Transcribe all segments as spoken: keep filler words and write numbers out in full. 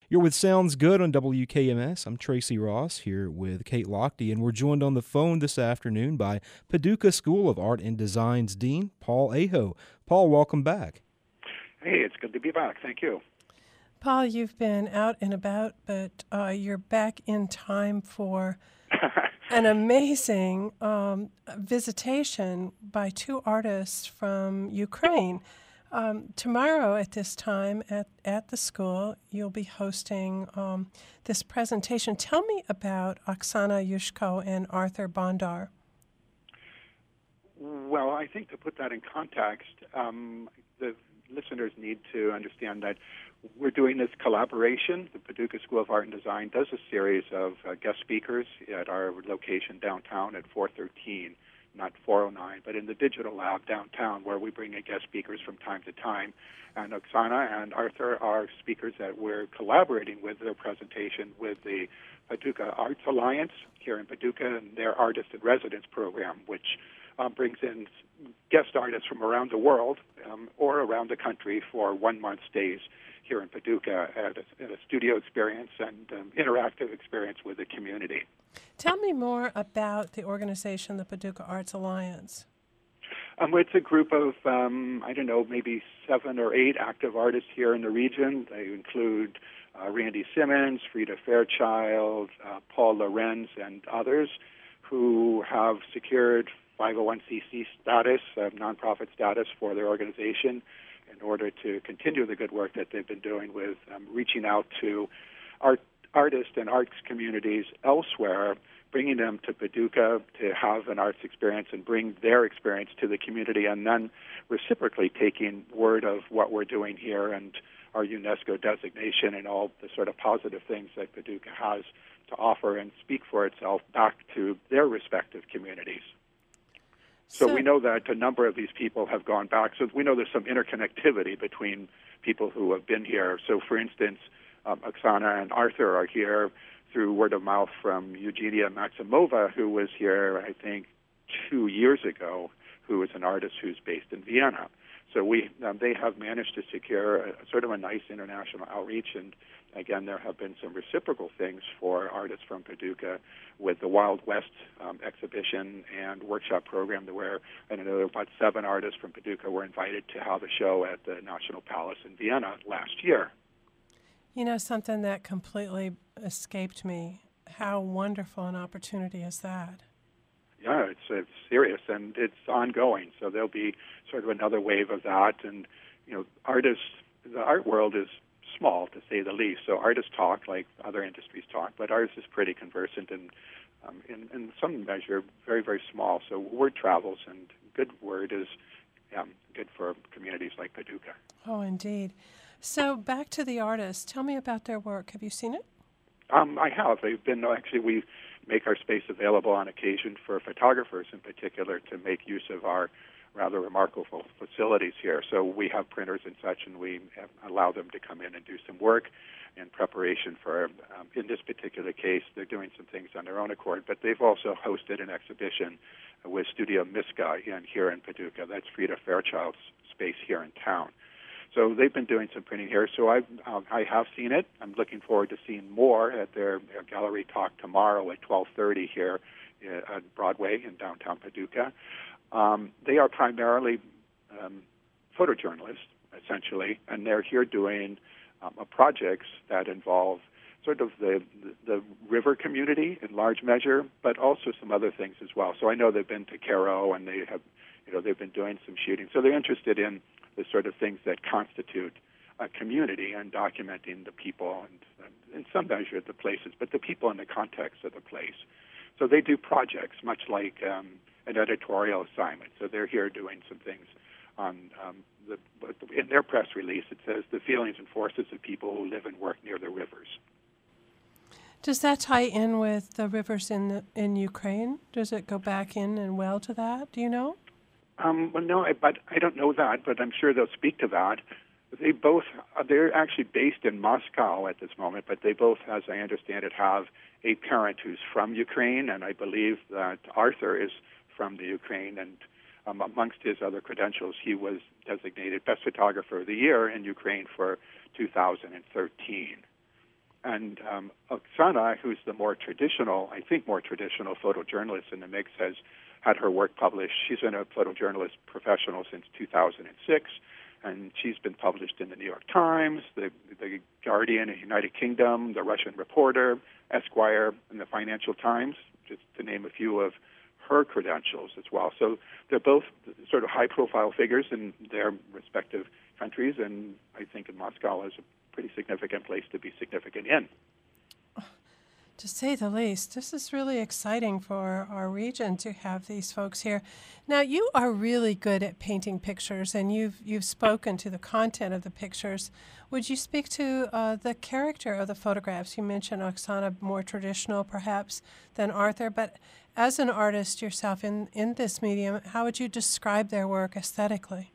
You're with Sounds Good on W K M S. I'm Tracy Ross here with Kate Lochte, and we're joined on the phone this afternoon by Paducah School of Art and Design's Dean, Paul Aho. Paul, welcome back. Hey, it's good to be back. Thank you. Paul, you've been out and about, but uh, you're back in time for an amazing um, visitation by two artists from Ukraine. Um, tomorrow at this time at, at the school, you'll be hosting um, this presentation. Tell me about Oksana Yushko and Arthur Bondar. Well, I think to put that in context, um, the listeners need to understand that we're doing this collaboration. The Paducah School of Art and Design does a series of uh, guest speakers at our location downtown at four thirteen. Not four oh nine, but in the Digital Lab downtown, where we bring in guest speakers from time to time. And Oksana and Arthur are speakers that we're collaborating with their presentation with the Paducah Arts Alliance here in Paducah and their Artist in Residence program, which um, brings in guest artists from around the world um, or around the country for one-month stays here in Paducah at a, at a studio experience and um, interactive experience with the community. Tell me more about the organization, the Paducah Arts Alliance. Um, it's a group of, um, I don't know, maybe seven or eight active artists here in the region. They include uh, Randy Simmons, Frida Fairchild, uh, Paul Lorenz, and others who have secured five oh one c c status, uh, nonprofit status for their organization in order to continue the good work that they've been doing with um, reaching out to art, artists and arts communities elsewhere, bringing them to Paducah to have an arts experience and bring their experience to the community, and then reciprocally taking word of what we're doing here and our UNESCO designation and all the sort of positive things that Paducah has to offer and speak for itself back to their respective communities. So, so we know that a number of these people have gone back. So we know there's some interconnectivity between people who have been here. So, for instance, um, Oksana and Arthur are here through word of mouth from Eugenia Maximova, who was here, I think, two years ago, who is an artist who's based in Vienna. So we um, they have managed to secure a, sort of a nice international outreach, and again, there have been some reciprocal things for artists from Paducah with the Wild West um, exhibition and workshop program, where I don't know about seven artists from Paducah were invited to have a show at the National Palace in Vienna last year. You know, something that completely escaped me. How wonderful an opportunity is that? Yeah, it's, it's serious, and it's ongoing. So there'll be sort of another wave of that. And, you know, artists, the art world is small, to say the least. So artists talk like other industries talk, but artists is pretty conversant and, um, in, in some measure, very, very small. So word travels, and good word is um, good for communities like Paducah. Oh, indeed. So back to the artists. Tell me about their work. Have you seen it? Um, I have. They've been, actually, we make our space available on occasion for photographers in particular to make use of our rather remarkable facilities here. So we have printers and such, and we have, allow them to come in and do some work in preparation for, um, in this particular case, they're doing some things on their own accord, but they've also hosted an exhibition with Studio Miska in, here in Paducah. That's Frida Fairchild's space here in town. So they've been doing some printing here. So I've, um, I have seen it. I'm looking forward to seeing more at their, their gallery talk tomorrow at twelve thirty here uh, at Broadway in downtown Paducah. Um, they are primarily um, photojournalists, essentially, and they're here doing um, projects that involve sort of the, the the river community in large measure, but also some other things as well. So I know they've been to Caro, and they have, you know, they've been doing some shooting. So they're interested in the sort of things that constitute a community and documenting the people and, and in some measure the places, but the people in the context of the place. So they do projects much like um, an editorial assignment. So they're here doing some things on um, the, in their press release. It says the feelings and forces of people who live and work near the rivers. Does that tie in with the rivers in the, in Ukraine? Does it go back in and well to that? Do you know? Um, well, no, I, but I don't know that, but I'm sure they'll speak to that. They both, uh, they're actually based in Moscow at this moment, but they both, as I understand it, have a parent who's from Ukraine, and I believe that Arthur is from the Ukraine, and um, amongst his other credentials, he was designated Best Photographer of the Year in Ukraine for two thousand thirteen. and um, Oksana, who's the more traditional, I think more traditional photojournalist in the mix, has had her work published. She's been a photojournalist professional since two thousand six, and she's been published in the New York Times, the, the Guardian in the United Kingdom, the Russian Reporter, Esquire, and the Financial Times, just to name a few of her credentials as well. So they're both sort of high-profile figures in their respective countries, and I think in Moscow is a pretty significant place to be significant in. To say the least, this is really exciting for our region to have these folks here. Now, you are really good at painting pictures, and you've you've spoken to the content of the pictures. Would you speak to uh, the character of the photographs? You mentioned Oksana, more traditional perhaps than Arthur, but as an artist yourself in, in this medium, how would you describe their work aesthetically?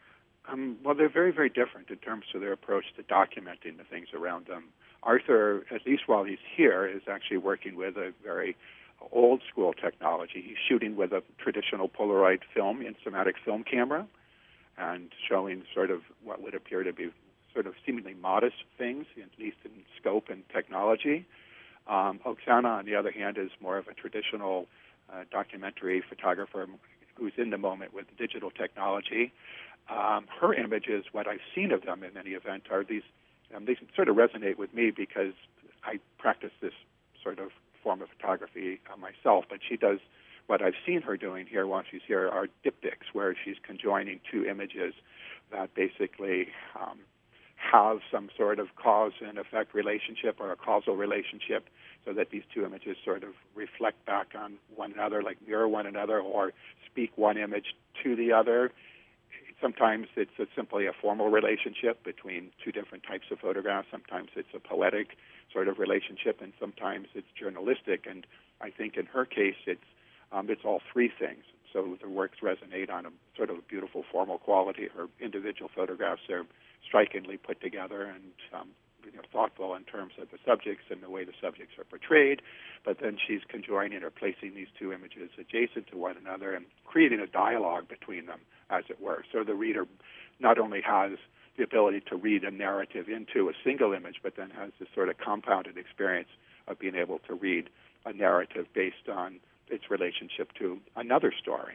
Um, well, they're very, very different in terms of their approach to documenting the things around them. Arthur, at least while he's here, is actually working with a very old-school technology. He's shooting with a traditional Polaroid film, cinematic film camera, and showing sort of what would appear to be sort of seemingly modest things, at least in scope and technology. Um, Oksana, on the other hand, is more of a traditional uh, documentary photographer who's in the moment with digital technology. Um, her images, what I've seen of them in any event, are these Um, they sort of resonate with me because I practice this sort of form of photography uh, myself, but she does what I've seen her doing here while she's here are diptychs, where she's conjoining two images that basically um, have some sort of cause and effect relationship or a causal relationship, so that these two images sort of reflect back on one another, like mirror one another, or speak one image to the other. Sometimes it's a, simply a formal relationship between two different types of photographs. Sometimes it's a poetic sort of relationship, and sometimes it's journalistic. And I think in her case, it's um, it's all three things. So the works resonate on a sort of beautiful formal quality. Her individual photographs are strikingly put together and um, you know, thoughtful in terms of the subjects and the way the subjects are portrayed. But then she's conjoining or placing these two images adjacent to one another and creating a dialogue between them, as it were. So the reader not only has the ability to read a narrative into a single image, but then has this sort of compounded experience of being able to read a narrative based on its relationship to another story.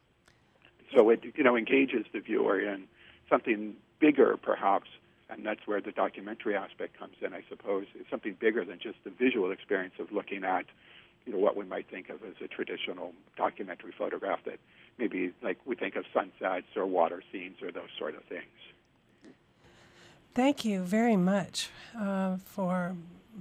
So it, you know, engages the viewer in something bigger, perhaps, and that's where the documentary aspect comes in, I suppose. It's something bigger than just the visual experience of looking at, you know, what we might think of as a traditional documentary photograph that maybe like we think of sunsets or water scenes or those sort of things. Thank you very much uh, for,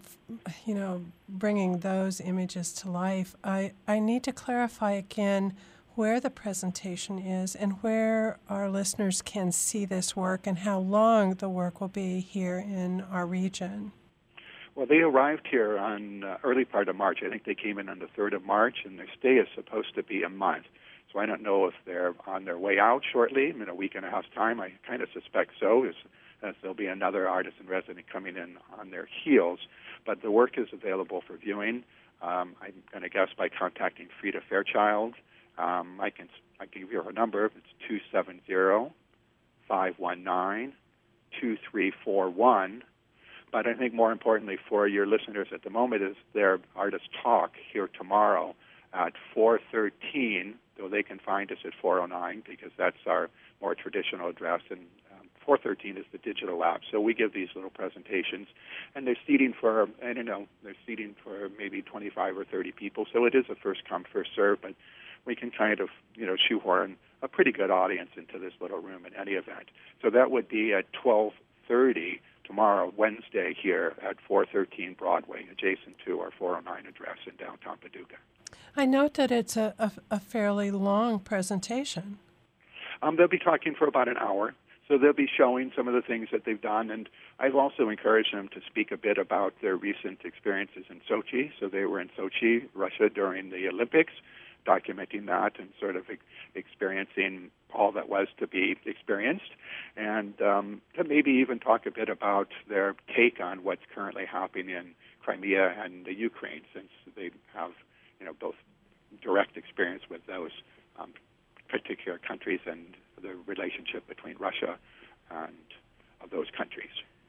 you know, bringing those images to life. I, I need to clarify again where the presentation is and where our listeners can see this work and how long the work will be here in our region. Well, they arrived here on uh, early part of March. I think they came in on the third of March, and their stay is supposed to be a month. So I don't know if they're on their way out shortly, in a week and a half's time. I kind of suspect so, as, as there'll be another artist in residence coming in on their heels. But the work is available for viewing. Um, I'm going to guess by contacting Frida Fairchild. Um, I can I can give you her number. It's two seven zero, five one nine, two three four one. But I think more importantly for your listeners at the moment is their artist talk here tomorrow at four thirteen, though they can find us at four oh nine because that's our more traditional address, and um, four thirteen is the digital lab. So we give these little presentations, and they're seating for, I don't know, they're seating for maybe twenty-five or thirty people. So it is a first come, first serve, but we can kind of, you know, shoehorn a pretty good audience into this little room in any event. So that would be at twelve thirty tomorrow, Wednesday, here at four thirteen Broadway, adjacent to our four oh nine address in downtown Paducah. I note that it's a, a, a fairly long presentation. Um, they'll be talking for about an hour, so they'll be showing some of the things that they've done, and I've also encouraged them to speak a bit about their recent experiences in Sochi. So they were in Sochi, Russia, during the Olympics, documenting that and sort of ex- experiencing all that was to be experienced, and um, to maybe even talk a bit about their take on what's currently happening in Crimea and the Ukraine, since they have, you know, both direct experience with those um, particular countries and the relationship between Russia and of those countries.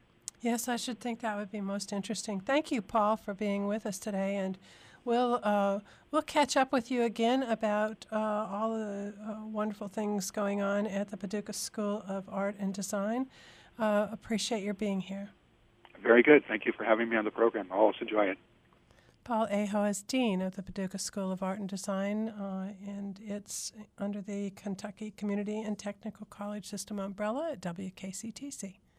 Yes, I should think that would be most interesting. Thank you, Paul, for being with us today, and we'll uh, we'll catch up with you again about uh, all the uh, wonderful things going on at the Paducah School of Art and Design. Uh, appreciate your being here. Very good. Thank you for having me on the program. I'll always enjoy it. Paul Aho is Dean of the Paducah School of Art and Design, uh, and it's under the Kentucky Community and Technical College System umbrella at W K C T C.